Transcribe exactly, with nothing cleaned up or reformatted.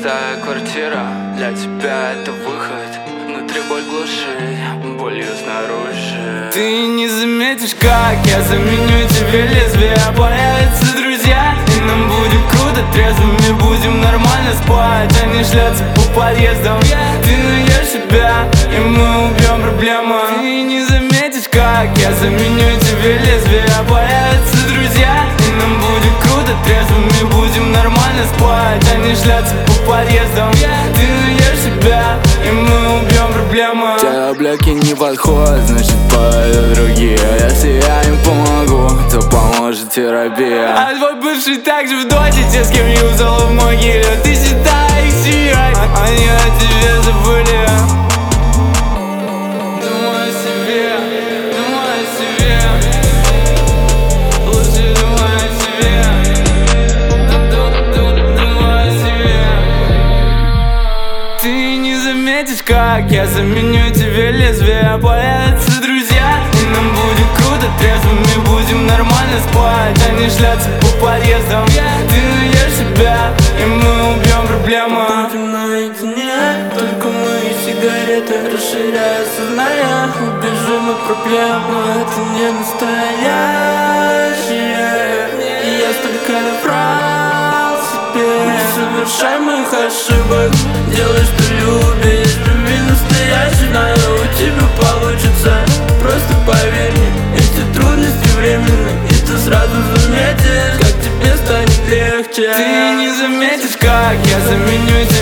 Пустая квартира, для тебя это выход. Внутри боль глушит, болью снаружи. Ты не заметишь, как я заменю тебе лезвие. Появятся друзья, и нам будет круто. Трезвыми будем нормально спать, а не шляться по подъездам. Ты найдешь себя, и мы убьем проблему. Ты не заметишь, как я заменю тебе лезвие. Появятся друзья, и нам будет круто. Трезвыми будем нормально спать, а не шляться по подъездам. Ты найдешь себя, и мы убьем проблему. Те бляки не подходят, значит поедут другие. Если я им помогу, то поможет терапия. А твой бывший также в доте, те, с кем юзал в могиле. Ты считай их семьей, а они о тебе забыли. Думай о себе, думай о себе. Лучше думай о себе. Думай о себе. Ты не заметишь, как я заменю тебе лезвие. Появятся друзья, и нам будет круто. Трезвыми будем нормально спать, а не шляться по подъездам. Ты найдешь себя, и мы убьем проблему. Будем наедине, только мы и сигареты. Расширяя сознание, убежим от проблемы. Это не настоящее, и я столько наврал себе. Не совершай моих ошибок, делай, что любишь. Люби настоящий, знаю, у тебя получится. Просто поверь мне, эти трудности временны, и ты сразу заметишь, как тебе станет легче. Ты не заметишь, как я заменю тебя